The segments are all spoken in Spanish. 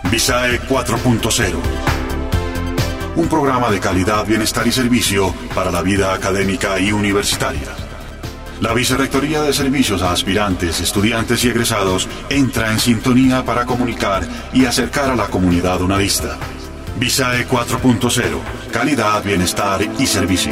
Visae 4.0. Un programa de calidad, bienestar y servicio para la vida académica y universitaria. La Vicerrectoría de Servicios a Aspirantes, Estudiantes y Egresados entra en sintonía para comunicar y acercar a la comunidad unavista. Visae 4.0. Calidad, bienestar y servicio.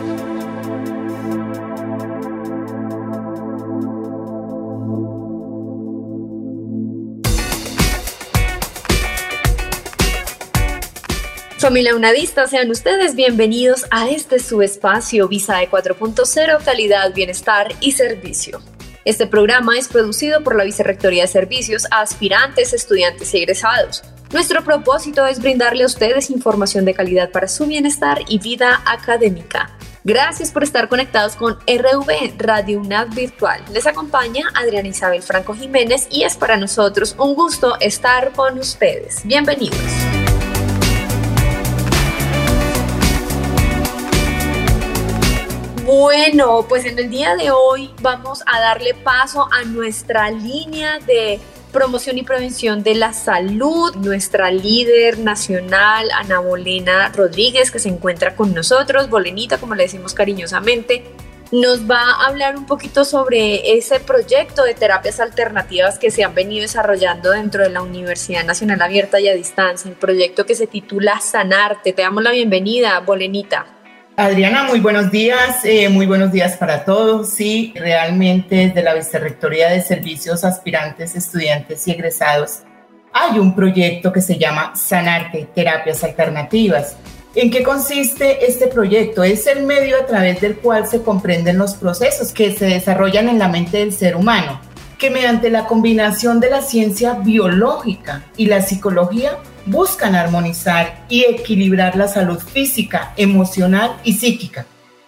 Familia Unavista, sean ustedes bienvenidos a este su espacio Visae 4.0, calidad, bienestar y servicio. Este programa es producido por la Vicerrectoría de Servicios a Aspirantes, Estudiantes y Egresados. Nuestro propósito es brindarle a ustedes información de calidad para su bienestar y vida académica. Gracias por estar conectados con RV Radio UNAV Virtual. Les acompaña Adriana Isabel Franco Jiménez y es para nosotros un gusto estar con ustedes. Bienvenidos. Bueno, pues en el día de hoy vamos a darle paso a nuestra línea de promoción y prevención de la salud. Nuestra líder nacional, Ana Bolena Rodríguez, que se encuentra con nosotros, Bolenita, como le decimos cariñosamente, nos va a hablar un poquito sobre ese proyecto de terapias alternativas que se han venido desarrollando dentro de la Universidad Nacional Abierta y a Distancia, el proyecto que se titula Sanarte. Te damos la bienvenida, Bolenita. Adriana, muy buenos días para todos. Sí, realmente desde la Vicerrectoría de Servicios Aspirantes, Estudiantes y Egresados hay un proyecto que se llama Sanarte, Terapias Alternativas. ¿En qué consiste este proyecto? Es el medio a través del cual se comprenden los procesos que se desarrollan en la mente del ser humano, que mediante la combinación de la ciencia biológica y la psicología buscan armonizar y equilibrar la salud física, emocional y psíquica.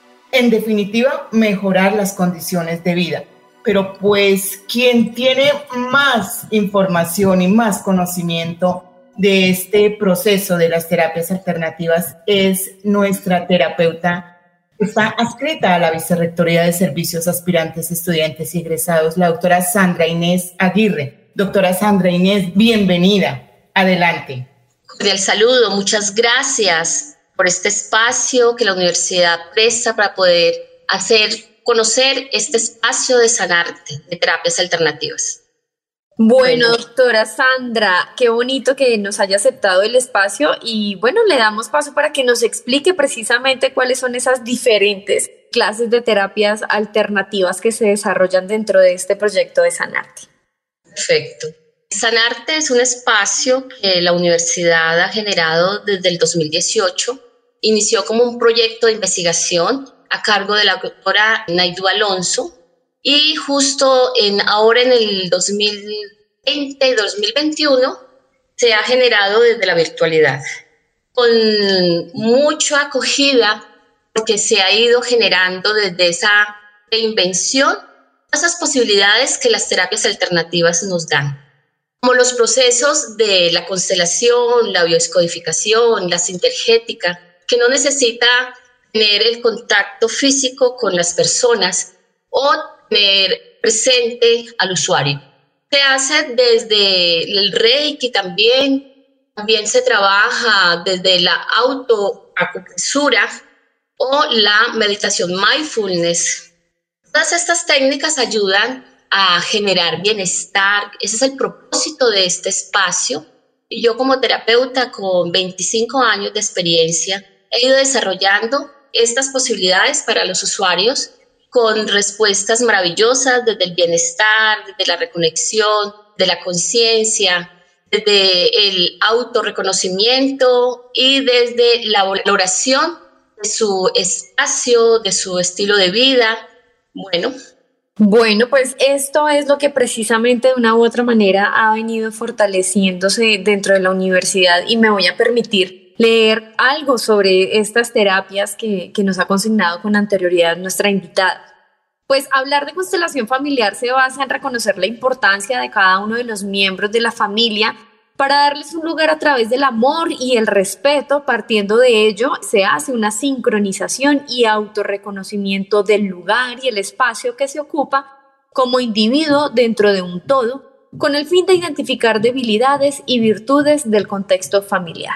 En definitiva, mejorar las condiciones de vida. Pero pues quien tiene más información y más conocimiento de este proceso de las terapias alternativas es nuestra terapeuta. Está adscrita a la Vicerrectoría de Servicios Aspirantes, Estudiantes y Egresados, la doctora Sandra Inés Aguirre. Doctora Sandra Inés, bienvenida. Adelante. Cordial saludo, muchas gracias por este espacio que la universidad presta para poder hacer conocer este espacio de Sanarte, de terapias alternativas. Bueno, doctora Sandra, qué bonito que nos haya aceptado el espacio y bueno, le damos paso para que nos explique precisamente cuáles son esas diferentes clases de terapias alternativas que se desarrollan dentro de este proyecto de Sanarte. Perfecto. Sanarte es un espacio que la universidad ha generado desde el 2018. Inició como un proyecto de investigación a cargo de la doctora Naidu Alonso y justo ahora en el 2020 y 2021 se ha generado desde la virtualidad con mucha acogida porque se ha ido generando desde esa reinvención esas posibilidades que las terapias alternativas nos dan. Como los procesos de la constelación, la biodescodificación, la sintergética, que no necesita tener el contacto físico con las personas o tener presente al usuario. Se hace desde el Reiki también se trabaja desde la autoacupresura o la meditación mindfulness. Todas estas técnicas ayudan a generar bienestar. Ese es el propósito de este espacio. Y yo como terapeuta con 25 años de experiencia he ido desarrollando estas posibilidades para los usuarios con respuestas maravillosas desde el bienestar, desde la reconexión, de la conciencia, desde el autorreconocimiento y desde la valoración de su espacio, de su estilo de vida. Bueno, pues esto es lo que precisamente de una u otra manera ha venido fortaleciéndose dentro de la universidad y me voy a permitir leer algo sobre estas terapias que nos ha consignado con anterioridad nuestra invitada. Pues hablar de constelación familiar se basa en reconocer la importancia de cada uno de los miembros de la familia para darles un lugar a través del amor y el respeto. Partiendo de ello, se hace una sincronización y autorreconocimiento del lugar y el espacio que se ocupa como individuo dentro de un todo, con el fin de identificar debilidades y virtudes del contexto familiar.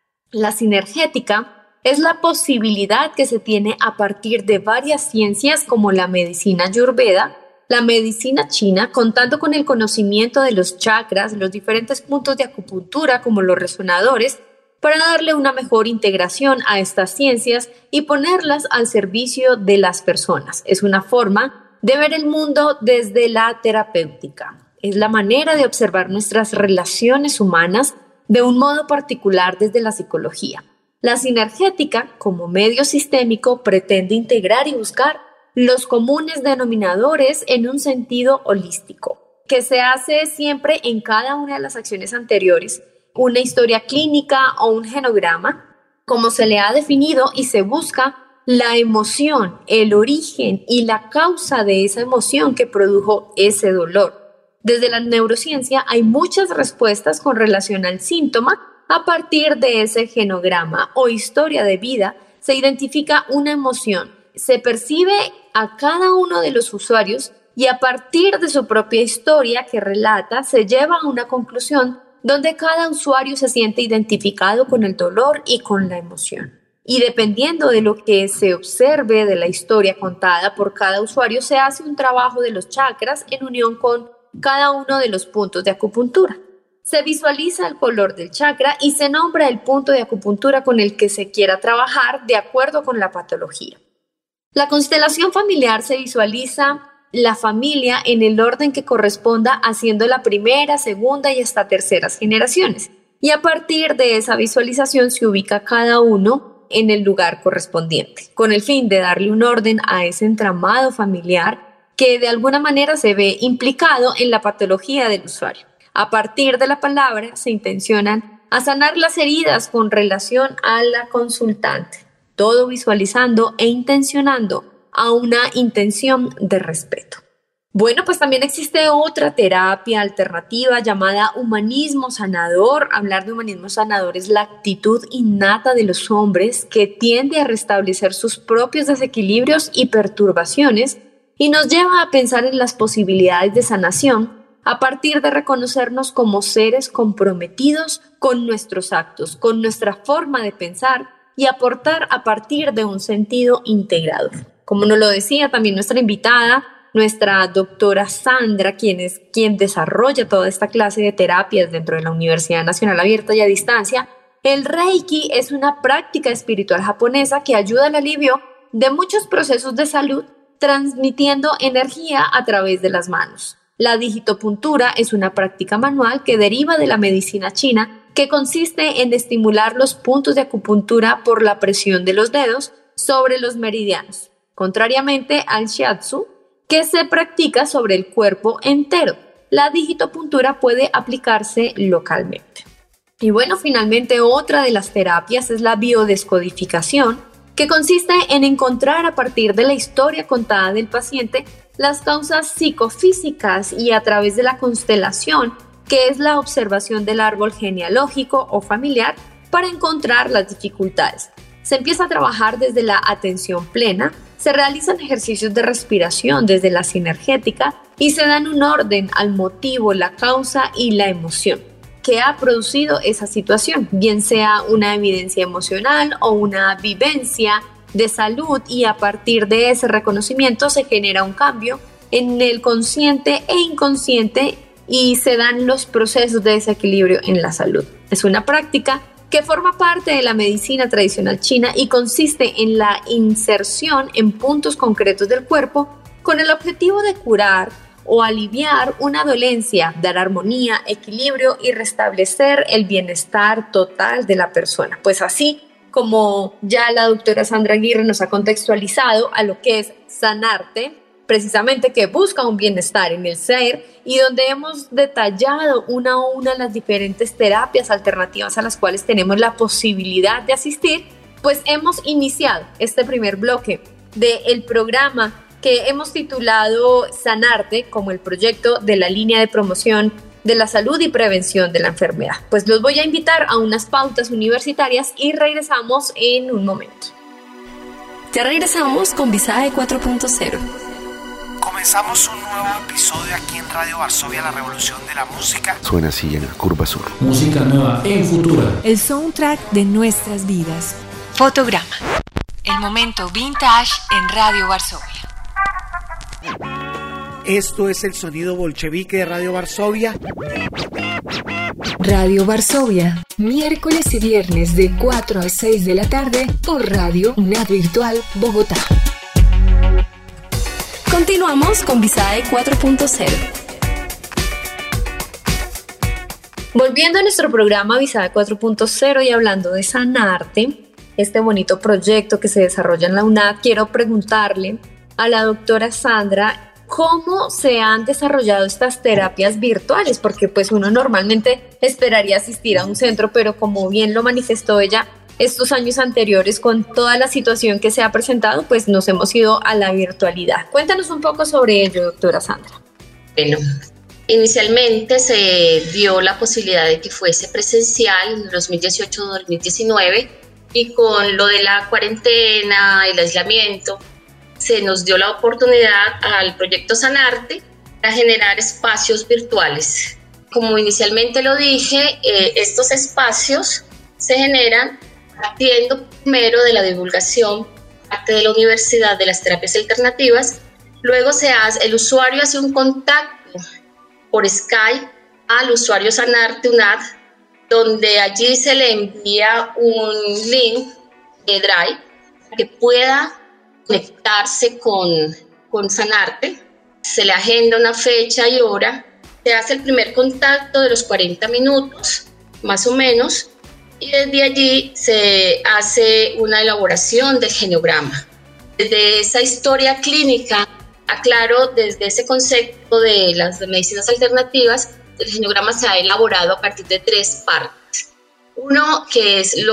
La sinergética es la posibilidad que se tiene a partir de varias ciencias como la medicina ayurveda, la medicina china, contando con el conocimiento de los chakras, los diferentes puntos de acupuntura como los resonadores, para darle una mejor integración a estas ciencias y ponerlas al servicio de las personas. Es una forma de ver el mundo desde la terapéutica. Es la manera de observar nuestras relaciones humanas de un modo particular desde la psicología. La sinergética, como medio sistémico, pretende integrar y buscar los comunes denominadores en un sentido holístico, que se hace siempre en cada una de las acciones anteriores, una historia clínica o un genograma, como se le ha definido, y se busca la emoción, el origen y la causa de esa emoción que produjo ese dolor. Desde la neurociencia hay muchas respuestas con relación al síntoma. A partir de ese genograma o historia de vida se identifica una emoción, se percibe a cada uno de los usuarios y a partir de su propia historia que relata se lleva a una conclusión donde cada usuario se siente identificado con el dolor y con la emoción. Y dependiendo de lo que se observe de la historia contada por cada usuario, se hace un trabajo de los chakras en unión con cada uno de los puntos de acupuntura. Se visualiza el color del chakra y se nombra el punto de acupuntura con el que se quiera trabajar de acuerdo con la patología. La constelación familiar se visualiza la familia en el orden que corresponda, haciendo la primera, segunda y hasta terceras generaciones. Y a partir de esa visualización se ubica cada uno en el lugar correspondiente, con el fin de darle un orden a ese entramado familiar que de alguna manera se ve implicado en la patología del usuario. A partir de la palabra se intencionan a sanar las heridas con relación a la consultante, todo visualizando e intencionando a una intención de respeto. Bueno, pues también existe otra terapia alternativa llamada humanismo sanador. Hablar de humanismo sanador es la actitud innata de los hombres que tiende a restablecer sus propios desequilibrios y perturbaciones y nos lleva a pensar en las posibilidades de sanación a partir de reconocernos como seres comprometidos con nuestros actos, con nuestra forma de pensar y aportar a partir de un sentido integrador. Como nos lo decía también nuestra invitada, nuestra doctora Sandra, quien desarrolla toda esta clase de terapias dentro de la Universidad Nacional Abierta y a Distancia, el Reiki es una práctica espiritual japonesa que ayuda al alivio de muchos procesos de salud, transmitiendo energía a través de las manos. La digitopuntura es una práctica manual que deriva de la medicina china, que consiste en estimular los puntos de acupuntura por la presión de los dedos sobre los meridianos, contrariamente al shiatsu, que se practica sobre el cuerpo entero. La digitopuntura puede aplicarse localmente. Y bueno, finalmente otra de las terapias es la biodescodificación, que consiste en encontrar a partir de la historia contada del paciente las causas psicofísicas y a través de la constelación, que es la observación del árbol genealógico o familiar, para encontrar las dificultades. Se empieza a trabajar desde la atención plena, se realizan ejercicios de respiración desde la sinergética y se dan un orden al motivo, la causa y la emoción que ha producido esa situación, bien sea una evidencia emocional o una vivencia de salud, y a partir de ese reconocimiento se genera un cambio en el consciente e inconsciente y se dan los procesos de desequilibrio en la salud. Es una práctica que forma parte de la medicina tradicional china y consiste en la inserción en puntos concretos del cuerpo con el objetivo de curar o aliviar una dolencia, dar armonía, equilibrio y restablecer el bienestar total de la persona. Pues así como ya la doctora Sandra Aguirre nos ha contextualizado a lo que es sanarte, precisamente que busca un bienestar en el ser, y donde hemos detallado una a una las diferentes terapias alternativas a las cuales tenemos la posibilidad de asistir, pues hemos iniciado este primer bloque del programa que hemos titulado Sanarte, como el proyecto de la línea de promoción de la salud y prevención de la enfermedad. Pues los voy a invitar a unas pautas universitarias y regresamos en un momento. Ya regresamos con Visaje 4.0. Comenzamos un nuevo episodio aquí en Radio Varsovia, la revolución de la música. Suena así en la curva sur. Música nueva en Futura. El soundtrack de nuestras vidas. Fotograma. El momento vintage en Radio Varsovia. Esto es el sonido bolchevique de Radio Varsovia. Radio Varsovia, miércoles y viernes de 4 a 6 de la tarde por Radio UNED Virtual Bogotá. Continuamos con Visae 4.0. Volviendo a nuestro programa Visae 4.0 y hablando de Sanarte, este bonito proyecto que se desarrolla en la UNAD, quiero preguntarle a la doctora Sandra cómo se han desarrollado estas terapias virtuales, porque pues uno normalmente esperaría asistir a un centro, pero como bien lo manifestó ella, estos años anteriores con toda la situación que se ha presentado, pues nos hemos ido a la virtualidad. Cuéntanos un poco sobre ello, doctora Sandra. Bueno, inicialmente se dio la posibilidad de que fuese presencial en el 2018-2019 y con lo de la cuarentena, el aislamiento, se nos dio la oportunidad al proyecto Sanarte para generar espacios virtuales. Como inicialmente lo dije, estos espacios se generan partiendo primero de la divulgación, parte de la universidad de las terapias alternativas, luego el usuario hace un contacto por Skype al usuario Sanarte UNAD, donde allí se le envía un link de Drive para que pueda conectarse con Sanarte, se le agenda una fecha y hora, se hace el primer contacto de los 40 minutos, más o menos, y desde allí se hace una elaboración del genograma. Desde esa historia clínica, aclaro, desde ese concepto de las medicinas alternativas, el genograma se ha elaborado a partir de 3 partes. Uno, que es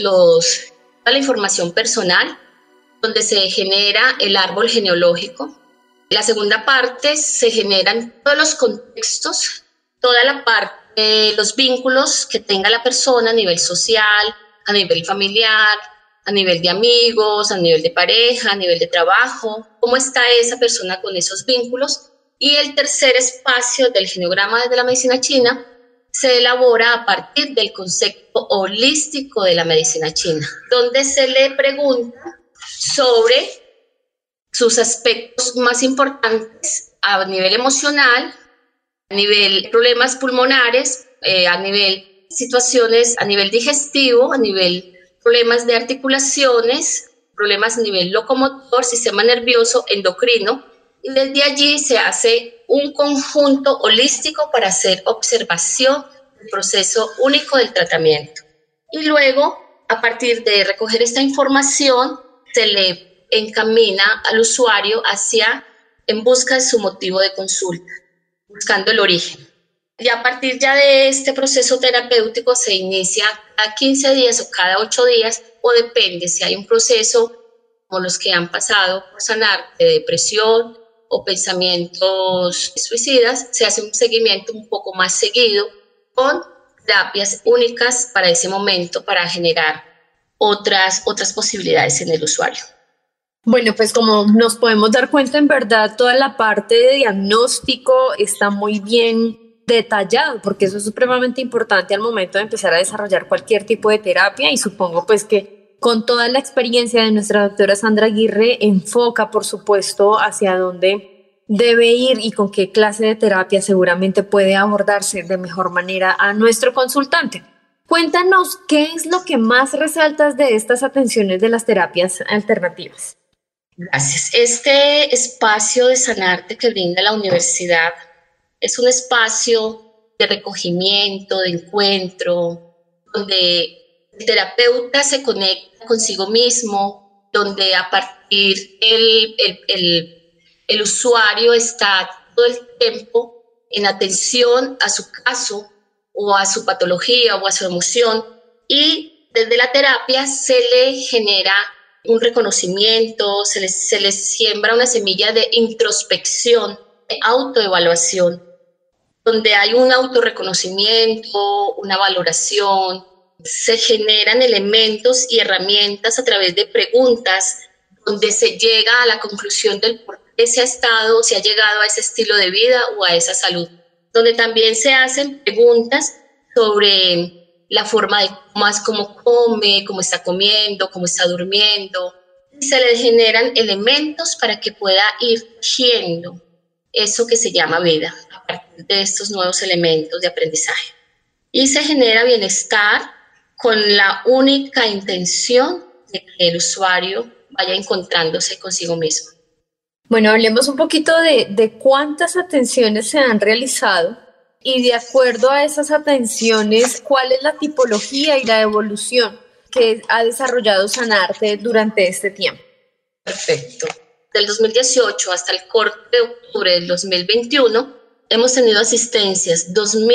toda la información personal, donde se genera el árbol genealógico. La segunda parte se generan todos los contextos, toda la parte de los vínculos que tenga la persona a nivel social, a nivel familiar, a nivel de amigos, a nivel de pareja, a nivel de trabajo, cómo está esa persona con esos vínculos. Y el tercer espacio del genograma de la medicina china se elabora a partir del concepto holístico de la medicina china, donde se le pregunta sobre sus aspectos más importantes a nivel emocional, a nivel problemas pulmonares, a nivel situaciones, a nivel digestivo, a nivel problemas de articulaciones, problemas a nivel locomotor, sistema nervioso, endocrino, y desde allí se hace un conjunto holístico para hacer observación del proceso único del tratamiento. Y luego, a partir de recoger esta información, se le encamina al usuario en busca de su motivo de consulta, buscando el origen. Y a partir ya de este proceso terapéutico se inicia cada 15 días o cada 8 días, o depende si hay un proceso como los que han pasado por sanar de depresión o pensamientos suicidas, se hace un seguimiento un poco más seguido con terapias únicas para ese momento para generar otras posibilidades en el usuario. Bueno, pues como nos podemos dar cuenta, en verdad toda la parte de diagnóstico está muy bien detallado, porque eso es supremamente importante al momento de empezar a desarrollar cualquier tipo de terapia, y supongo pues que con toda la experiencia de nuestra doctora Sandra Aguirre enfoca por supuesto hacia dónde debe ir y con qué clase de terapia seguramente puede abordarse de mejor manera a nuestro consultante. Cuéntanos qué es lo que más resaltas de estas atenciones de las terapias alternativas. Gracias. Este espacio de Sanarte que brinda la universidad es un espacio de recogimiento, de encuentro, donde el terapeuta se conecta consigo mismo, donde a partir el usuario está todo el tiempo en atención a su caso o a su patología o a su emoción, y desde la terapia se le genera un reconocimiento, se les siembra una semilla de introspección, de autoevaluación, donde hay un autorreconocimiento, una valoración, se generan elementos y herramientas a través de preguntas, donde se llega a la conclusión del por se ha estado, se ha llegado a ese estilo de vida o a esa salud, donde también se hacen preguntas sobre la forma de cómo come, cómo está comiendo, cómo está durmiendo. Se le generan elementos para que pueda ir tejiendo eso que se llama vida a partir de estos nuevos elementos de aprendizaje. Y se genera bienestar con la única intención de que el usuario vaya encontrándose consigo mismo. Bueno, hablemos un poquito de cuántas atenciones se han realizado y de acuerdo a esas atenciones, ¿cuál es la tipología y la evolución que ha desarrollado Sanarte durante este tiempo? Perfecto. Del 2018 hasta el corte de octubre del 2021, hemos tenido asistencias,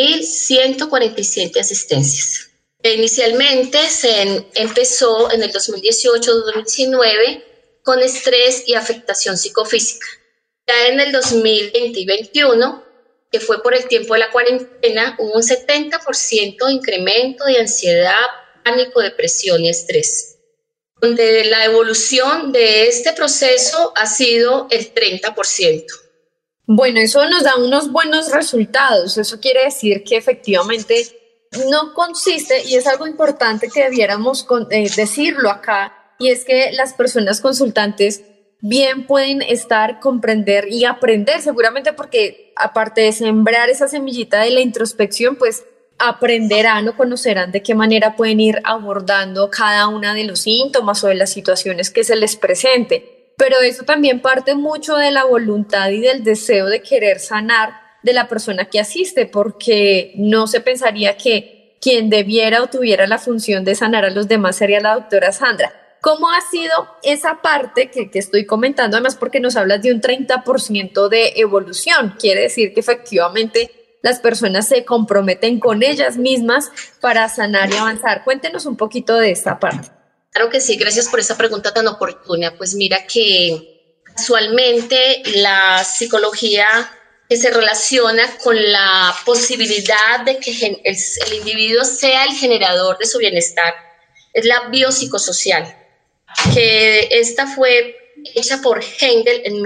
2.147 asistencias. Inicialmente se empezó en el 2018-2019 con estrés y afectación psicofísica. Ya en el 2020 y 2021, que fue por el tiempo de la cuarentena, hubo un 70% de incremento de ansiedad, pánico, depresión y estrés, donde la evolución de este proceso ha sido el 30%. Bueno, eso nos da unos buenos resultados. Eso quiere decir que efectivamente no consiste, y es algo importante que debiéramos decirlo acá, y es que las personas consultantes bien pueden comprender y aprender, seguramente porque aparte de sembrar esa semillita de la introspección, pues aprenderán o conocerán de qué manera pueden ir abordando cada uno de los síntomas o de las situaciones que se les presente. Pero eso también parte mucho de la voluntad y del deseo de querer sanar de la persona que asiste, porque no se pensaría que quien debiera o tuviera la función de sanar a los demás sería la doctora Sandra. ¿Cómo ha sido esa parte que estoy comentando? Además, porque nos hablas de un 30% de evolución. Quiere decir que efectivamente las personas se comprometen con ellas mismas para sanar y avanzar. Cuéntenos un poquito de esta parte. Claro que sí, gracias por esa pregunta tan oportuna. Pues mira que casualmente la psicología que se relaciona con la posibilidad de que el individuo sea el generador de su bienestar es la biopsicosocial, que esta fue hecha por Hegel en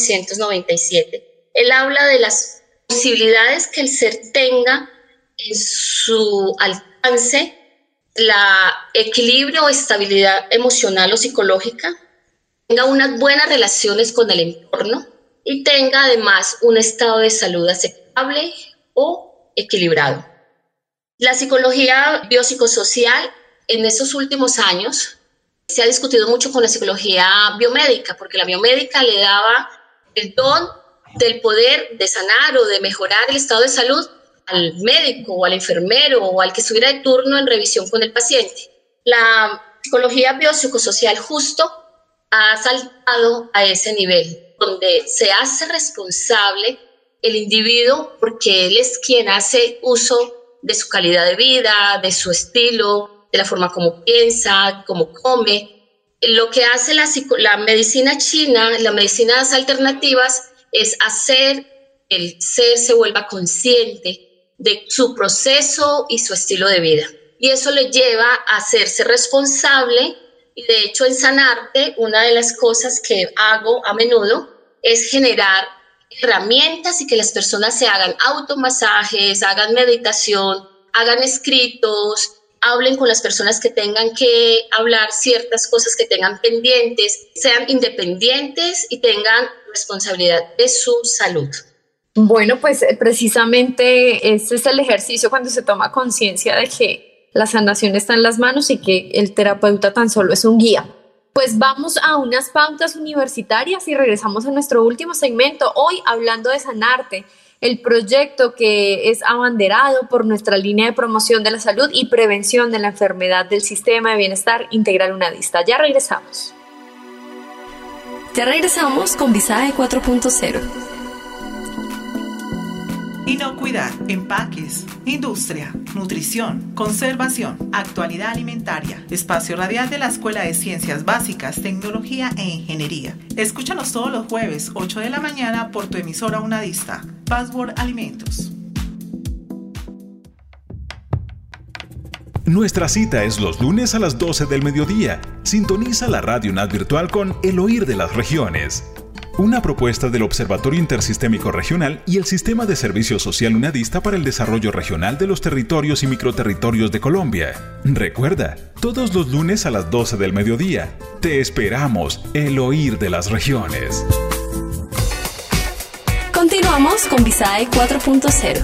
1997. Él habla de las posibilidades que el ser tenga en su alcance, la equilibrio o estabilidad emocional o psicológica, tenga unas buenas relaciones con el entorno y tenga además un estado de salud aceptable o equilibrado. La psicología biopsicosocial en esos últimos años se ha discutido mucho con la psicología biomédica, porque la biomédica le daba el don del poder de sanar o de mejorar el estado de salud al médico o al enfermero o al que estuviera de turno en revisión con el paciente. La psicología biopsicosocial justo ha saltado a ese nivel, donde se hace responsable el individuo porque él es quien hace uso de su calidad de vida, de su estilo, de la forma como piensa, como come. Lo que hace la medicina china, las medicinas alternativas, es hacer que el ser se vuelva consciente de su proceso y su estilo de vida. Y eso le lleva a hacerse responsable. Y de hecho, en Sanarte, una de las cosas que hago a menudo es generar herramientas y que las personas se hagan automasajes, hagan meditación, hagan escritos, hablen con las personas que tengan que hablar ciertas cosas que tengan pendientes, sean independientes y tengan responsabilidad de su salud. Bueno, pues precisamente este es el ejercicio cuando se toma conciencia de que la sanación está en las manos y que el terapeuta tan solo es un guía. Pues vamos a unas pautas universitarias y regresamos a nuestro último segmento, hoy hablando de Sanarte, el proyecto que es abanderado por nuestra línea de promoción de la salud y prevención de la enfermedad del Sistema de Bienestar Integral UNADISTA. Ya regresamos. Ya regresamos con Visae 4.0. Inocuidad, empaques, industria, nutrición, conservación, actualidad alimentaria, espacio radial de la Escuela de Ciencias Básicas, Tecnología e Ingeniería. Escúchanos todos los jueves, 8 de la mañana por tu emisora UNADISTA, Password Alimentos. Nuestra cita es los lunes a las 12 del mediodía. Sintoniza la Radio UNAD Virtual con El Oír de las Regiones. una propuesta del Observatorio Intersistémico Regional y el Sistema de Servicio Social UNADista para el Desarrollo Regional de los Territorios y Microterritorios de Colombia. Recuerda, todos los lunes a las 12 del mediodía. Te esperamos, el oír de las regiones. Continuamos con Visae 4.0.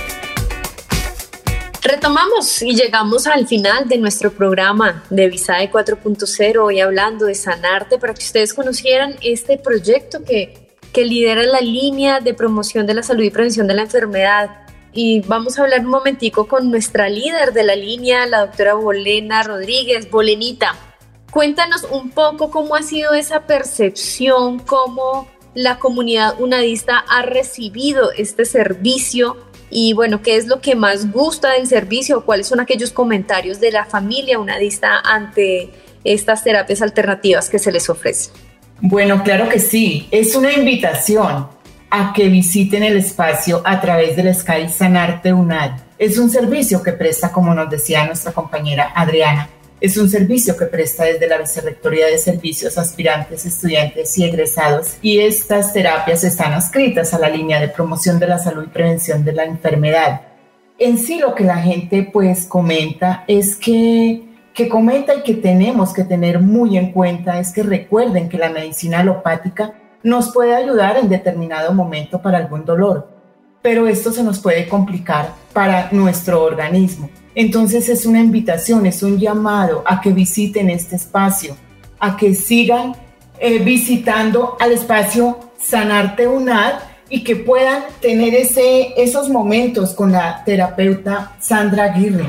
Retomamos y llegamos al final de nuestro programa de Visae 4.0, hoy hablando de Sanarte, para que ustedes conocieran este proyecto que lidera la línea de promoción de la salud y prevención de la enfermedad. Y vamos a hablar un momentico con nuestra líder de la línea, la doctora Bolena Rodríguez. Bolenita, cuéntanos un poco cómo ha sido esa percepción, cómo la comunidad unadista ha recibido este servicio. Y bueno, ¿qué es lo que más gusta del servicio? ¿Cuáles son aquellos comentarios de la familia unadista ante estas terapias alternativas que se les ofrecen? Bueno, claro que sí. Es una invitación a que visiten el espacio a través del SKY Sanarte UNAD. Es un servicio que presta, como nos decía nuestra compañera Adriana, es un servicio que presta desde la Vicerrectoría de Servicios aspirantes, estudiantes y egresados, y estas terapias están adscritas a la línea de promoción de la salud y prevención de la enfermedad. En sí, lo que la gente pues comenta es que comenta y que tenemos que tener muy en cuenta es que recuerden que la medicina alopática nos puede ayudar en determinado momento para algún dolor, pero esto se nos puede complicar para nuestro organismo. Entonces es una invitación, es un llamado a que visiten este espacio, a que sigan visitando al espacio Sanarte UNAD y que puedan tener esos momentos con la terapeuta Sandra Aguirre.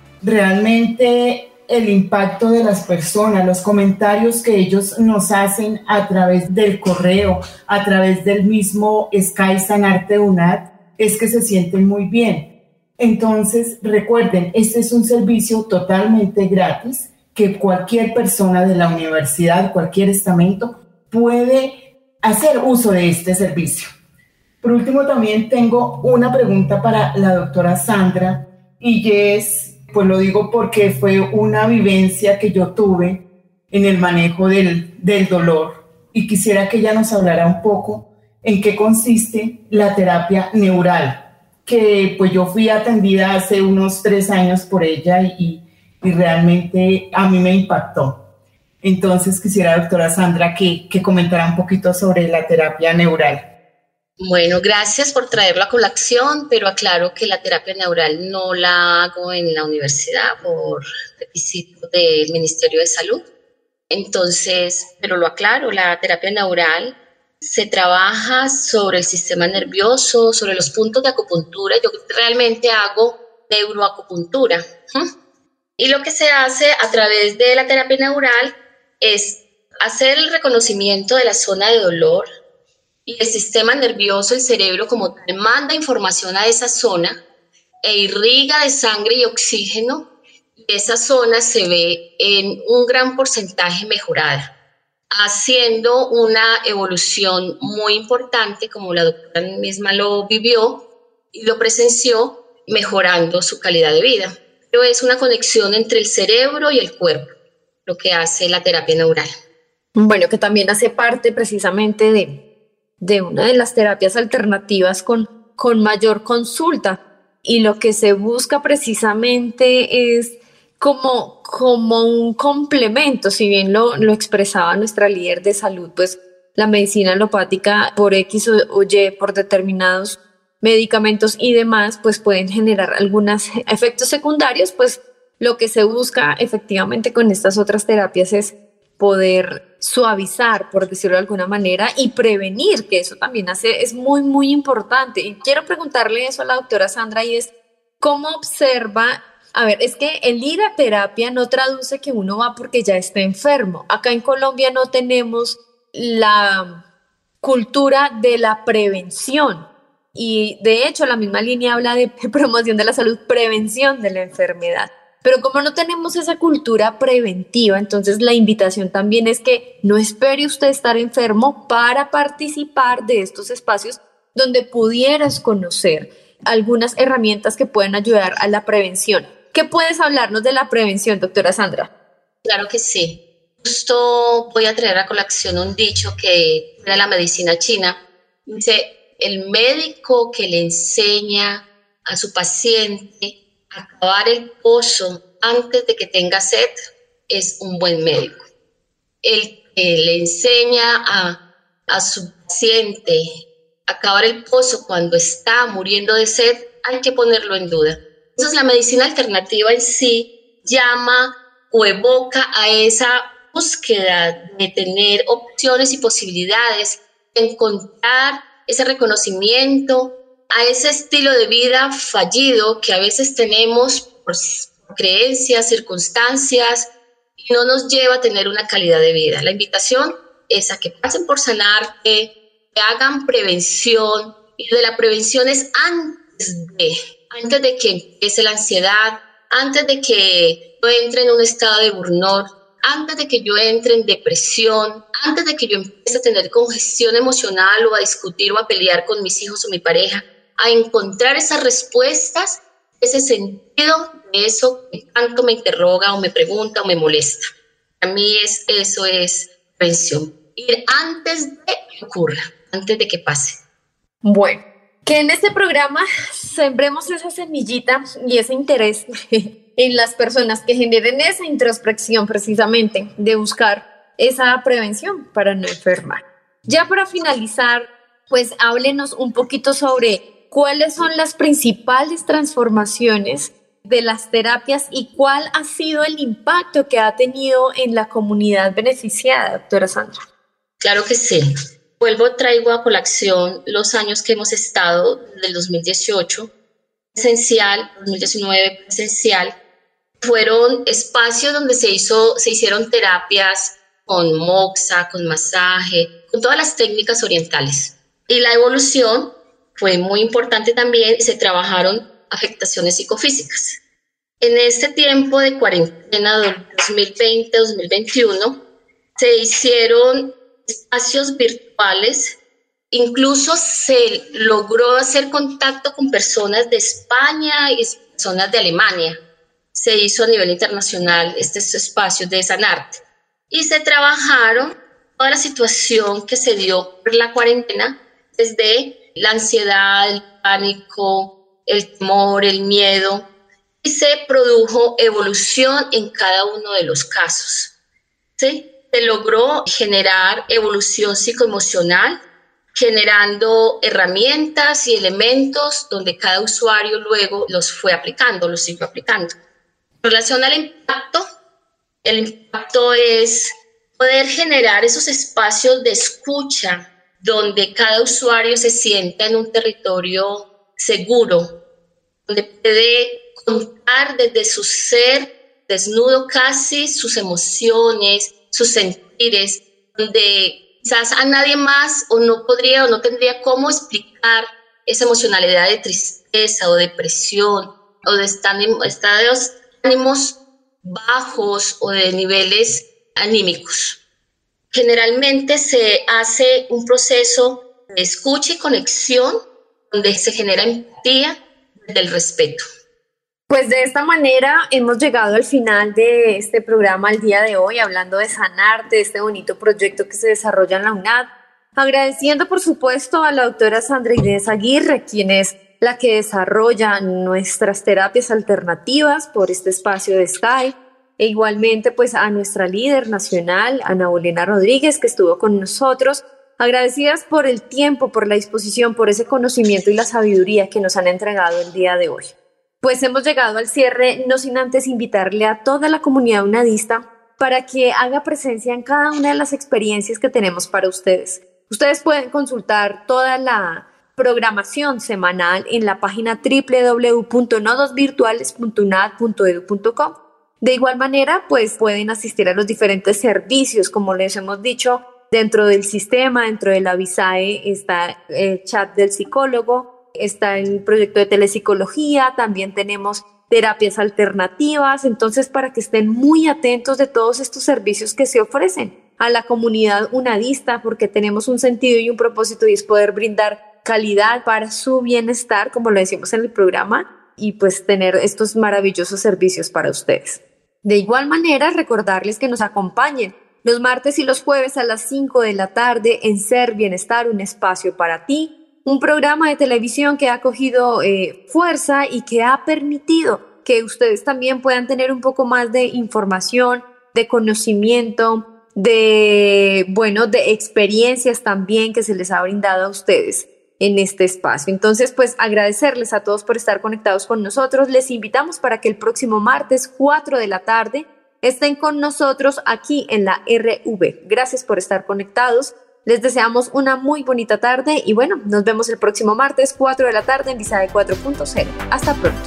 Realmente el impacto de las personas, los comentarios que ellos nos hacen a través del correo, a través del mismo SKY Sanarte UNAD, es que se sienten muy bien. Entonces, recuerden, este es un servicio totalmente gratis que cualquier persona de la universidad, cualquier estamento, puede hacer uso de este servicio. Por último, también tengo una pregunta para la doctora Sandra, y es, pues lo digo porque fue una vivencia que yo tuve en el manejo del dolor, y quisiera que ella nos hablara un poco en qué consiste la terapia neural, que pues yo fui atendida hace unos 3 años por ella y realmente a mí me impactó. Entonces quisiera, doctora Sandra, que comentara un poquito sobre la terapia neural. Bueno, gracias por traerlo a colación, pero aclaro que la terapia neural no la hago en la universidad por requisito del Ministerio de Salud. Entonces, pero lo aclaro, la terapia neural se trabaja sobre el sistema nervioso, sobre los puntos de acupuntura. Yo realmente hago neuroacupuntura. Y lo que se hace a través de la terapia neural es hacer el reconocimiento de la zona de dolor, y el sistema nervioso, el cerebro como tal, manda información a esa zona e irriga de sangre y oxígeno, y esa zona se ve en un gran porcentaje mejorada, haciendo una evolución muy importante, como la doctora misma lo vivió y lo presenció, mejorando su calidad de vida. Pero es una conexión entre el cerebro y el cuerpo, lo que hace la terapia neural. Bueno, que también hace parte precisamente de una de las terapias alternativas con mayor consulta, y lo que se busca precisamente es como un complemento. Si bien lo expresaba nuestra líder de salud, pues la medicina alopática por X o Y, por determinados medicamentos y demás, pues pueden generar algunos efectos secundarios. Pues lo que se busca efectivamente con estas otras terapias es poder suavizar, por decirlo de alguna manera, y prevenir, que eso también es muy, muy importante. Y quiero preguntarle eso a la doctora Sandra, y es, ¿cómo observa? A ver, es que el ir a terapia no traduce que uno va porque ya está enfermo. Acá en Colombia no tenemos la cultura de la prevención, y de hecho la misma línea habla de promoción de la salud, prevención de la enfermedad. Pero como no tenemos esa cultura preventiva, entonces la invitación también es que no espere usted estar enfermo para participar de estos espacios donde pudieras conocer algunas herramientas que pueden ayudar a la prevención. ¿Qué puedes hablarnos de la prevención, doctora Sandra? Claro que sí. Justo voy a traer a colación un dicho que de la medicina china. Dice, el médico que le enseña a su paciente a cavar el pozo antes de que tenga sed es un buen médico. El que le enseña a su paciente a cavar el pozo cuando está muriendo de sed, hay que ponerlo en duda. Entonces la medicina alternativa en sí llama o evoca a esa búsqueda de tener opciones y posibilidades, de encontrar ese reconocimiento a ese estilo de vida fallido que a veces tenemos por creencias, circunstancias, y no nos lleva a tener una calidad de vida. La invitación es a que pasen por Sanarte, que hagan prevención, y de la prevención es antes de que empiece la ansiedad, antes de que yo entre en un estado de burnout, antes de que yo entre en depresión, antes de que yo empiece a tener congestión emocional o a discutir o a pelear con mis hijos o mi pareja, a encontrar esas respuestas, ese sentido de eso que tanto me interroga o me pregunta o me molesta. A mí eso es prevención. Ir antes de que ocurra, antes de que pase. Bueno, que en este programa sembremos esa semillita y ese interés en las personas que generen esa introspección precisamente de buscar esa prevención para no enfermar. Ya para finalizar, pues háblenos un poquito sobre cuáles son las principales transformaciones de las terapias y cuál ha sido el impacto que ha tenido en la comunidad beneficiada, doctora Sandra. Claro que sí. Traigo a colación los años que hemos estado desde el 2018, presencial, 2019 presencial. Fueron espacios donde se hicieron terapias con moxa, con masaje, con todas las técnicas orientales. Y la evolución fue muy importante también, se trabajaron afectaciones psicofísicas. En este tiempo de cuarentena del 2020-2021 se hicieron espacios virtuales, incluso se logró hacer contacto con personas de España y personas de Alemania. Se hizo a nivel internacional estos espacios de Sanarte y se trabajaron toda la situación que se dio por la cuarentena, desde la ansiedad, el pánico, el temor, el miedo, y se produjo evolución en cada uno de los casos, ¿sí? Se logró generar evolución psicoemocional, generando herramientas y elementos donde cada usuario luego los fue aplicando, los siguió aplicando. En relación al impacto, el impacto es poder generar esos espacios de escucha donde cada usuario se sienta en un territorio seguro, donde puede contar desde su ser desnudo casi sus emociones, sus sentires, donde quizás a nadie más o no podría o no tendría cómo explicar esa emocionalidad de tristeza o depresión o de estados ánimos bajos o de niveles anímicos. Generalmente se hace un proceso de escucha y conexión donde se genera empatía del respeto. Pues de esta manera hemos llegado al final de este programa el día de hoy, hablando de Sanarte, de este bonito proyecto que se desarrolla en la UNAD, agradeciendo por supuesto a la doctora Sandra Inés Aguirre, quien es la que desarrolla nuestras terapias alternativas por este espacio de Skype, e igualmente pues a nuestra líder nacional, Ana Bolena Rodríguez, que estuvo con nosotros, agradecidas por el tiempo, por la disposición, por ese conocimiento y la sabiduría que nos han entregado el día de hoy. Pues hemos llegado al cierre, no sin antes invitarle a toda la comunidad unadista para que haga presencia en cada una de las experiencias que tenemos para ustedes. Ustedes pueden consultar toda la programación semanal en la página www.nodosvirtuales.unad.edu.com. De igual manera, pues pueden asistir a los diferentes servicios, como les hemos dicho, dentro del sistema, dentro de la VISAE está el chat del psicólogo, está el proyecto de telepsicología, también tenemos terapias alternativas, entonces para que estén muy atentos de todos estos servicios que se ofrecen a la comunidad unadista, porque tenemos un sentido y un propósito y es poder brindar calidad para su bienestar, como lo decimos en el programa, y pues tener estos maravillosos servicios para ustedes. De igual manera, recordarles que nos acompañen Los martes y los jueves a las 5 de la tarde en Ser Bienestar, un espacio para ti, un programa de televisión que ha cogido fuerza y que ha permitido que ustedes también puedan tener un poco más de información, de conocimiento, de experiencias también que se les ha brindado a ustedes en este espacio. Entonces, pues agradecerles a todos por estar conectados con nosotros. Les invitamos para que el próximo martes 4 de la tarde estén con nosotros aquí en la RV. Gracias por estar conectados. Les deseamos una muy bonita tarde y bueno, nos vemos el próximo martes 4 de la tarde en Visae 4.0. Hasta pronto.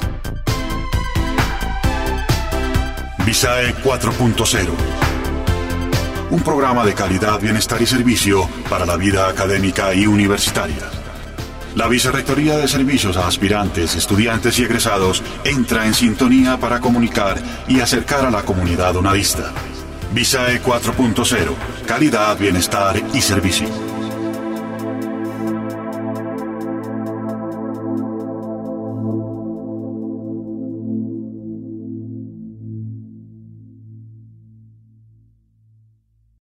Visae 4.0. Un programa de calidad, bienestar y servicio para la vida académica y universitaria. La Vicerrectoría de Servicios a Aspirantes, Estudiantes y Egresados entra en sintonía para comunicar y acercar a la comunidad unadista. Visae 4.0. Calidad, bienestar y servicio.